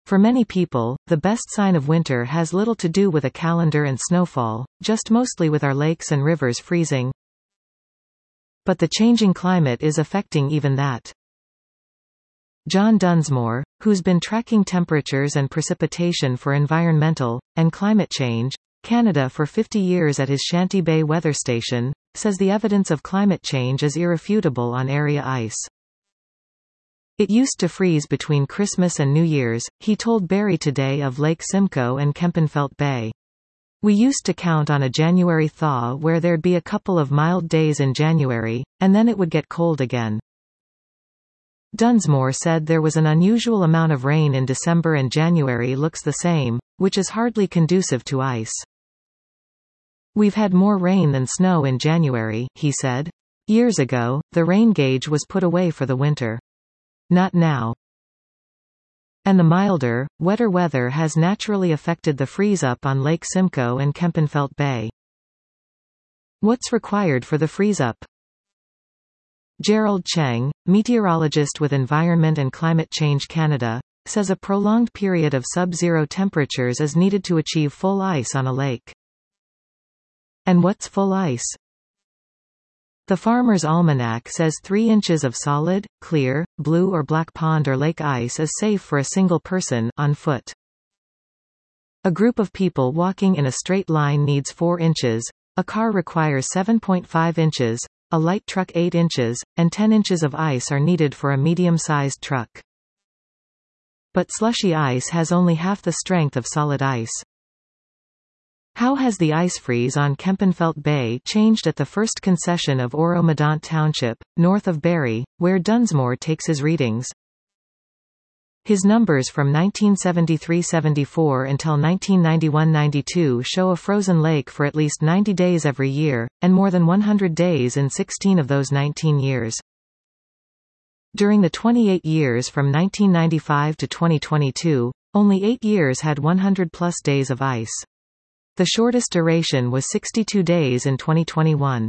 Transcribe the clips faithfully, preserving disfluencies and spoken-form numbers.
For many people, the best sign of winter has little to do with a calendar and snowfall, just mostly with our lakes and rivers freezing. But the changing climate is affecting even that. John Dunsmore, who's been tracking temperatures and precipitation for Environmental and Climate Change Canada for fifty years at his Shanty Bay weather station, says the evidence of climate change is irrefutable on area ice. It used to freeze between Christmas and New Year's, he told Barrie Today of Lake Simcoe and Kempenfelt Bay. We used to count on a January thaw where there'd be a couple of mild days in January, and then it would get cold again. Dunsmore said there was an unusual amount of rain in December and January looks the same, which is hardly conducive to ice. We've had more rain than snow in January, he said. Years ago, the rain gauge was put away for the winter. Not now. And the milder, wetter weather has naturally affected the freeze-up on Lake Simcoe and Kempenfelt Bay. What's required for the freeze-up? Gerald Cheng, meteorologist with Environment and Climate Change Canada, says a prolonged period of sub-zero temperatures is needed to achieve full ice on a lake. And what's full ice? The Farmer's Almanac says three inches of solid, clear, blue or black pond or lake ice is safe for a single person, on foot. A group of people walking in a straight line needs four inches, a car requires seven point five inches, a light truck eight inches, and ten inches of ice are needed for a medium-sized truck. But slushy ice has only half the strength of solid ice. How has the ice freeze on Kempenfelt Bay changed at the first concession of Oro-Medonte Township, north of Barrie, where Dunsmore takes his readings? His numbers from nineteen seventy-three seventy-four until nineteen ninety-one ninety-two show a frozen lake for at least ninety days every year, and more than one hundred days in sixteen of those nineteen years. During the twenty-eight years from nineteen ninety-five to twenty twenty-two, only eight years had one hundred plus days of ice. The shortest duration was sixty-two days in twenty twenty-one.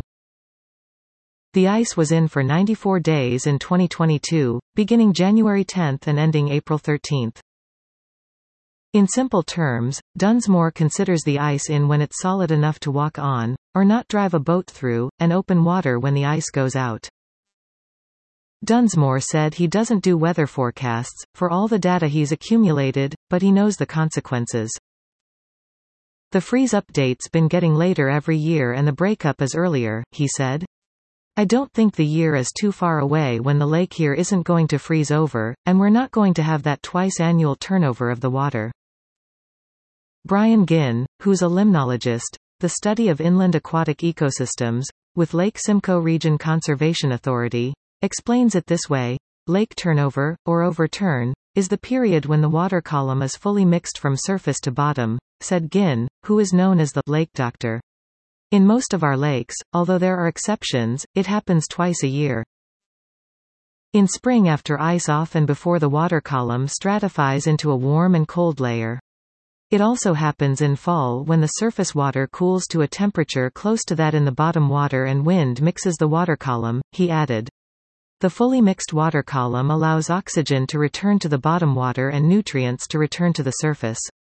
The ice was in for ninety-four days in twenty twenty-two, beginning January tenth and ending April thirteenth. In simple terms, Dunsmore considers the ice in when it's solid enough to walk on, or not drive a boat through, and open water when the ice goes out. Dunsmore said he doesn't do weather forecasts, for all the data he's accumulated, but he knows the consequences. The freeze-up date's been getting later every year and the breakup is earlier, he said. I don't think the year is too far away when the lake here isn't going to freeze over, and we're not going to have that twice-annual turnover of the water. Brian Ginn, who's a limnologist, the study of inland aquatic ecosystems, with Lake Simcoe Region Conservation Authority, explains it this way. Lake turnover, or overturn, is the period when the water column is fully mixed from surface to bottom, said Ginn, who is known as the lake doctor. In most of our lakes, although there are exceptions, it happens twice a year. In spring after ice off and before the water column stratifies into a warm and cold layer. It also happens in fall when the surface water cools to a temperature close to that in the bottom water and wind mixes the water column, he added. The fully mixed water column allows oxygen to return to the bottom water and nutrients to return to the surface.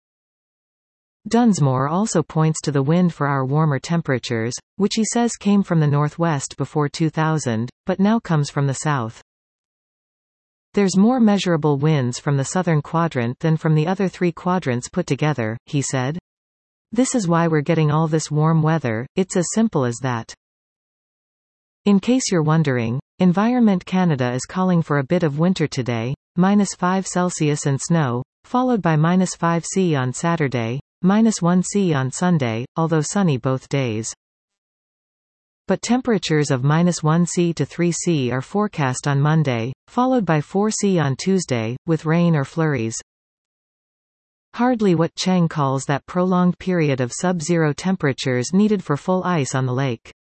Dunsmore also points to the wind for our warmer temperatures, which he says came from the northwest before two thousand, but now comes from the south. There's more measurable winds from the southern quadrant than from the other three quadrants put together, he said. This is why we're getting all this warm weather, it's as simple as that. In case you're wondering, Environment Canada is calling for a bit of winter today, minus five Celsius and snow, followed by minus five Celsius on Saturday, minus one Celsius on Sunday, although sunny both days. But temperatures of minus one Celsius to three Celsius are forecast on Monday, followed by four Celsius on Tuesday, with rain or flurries. Hardly what Cheng calls that prolonged period of sub-zero temperatures needed for full ice on the lake.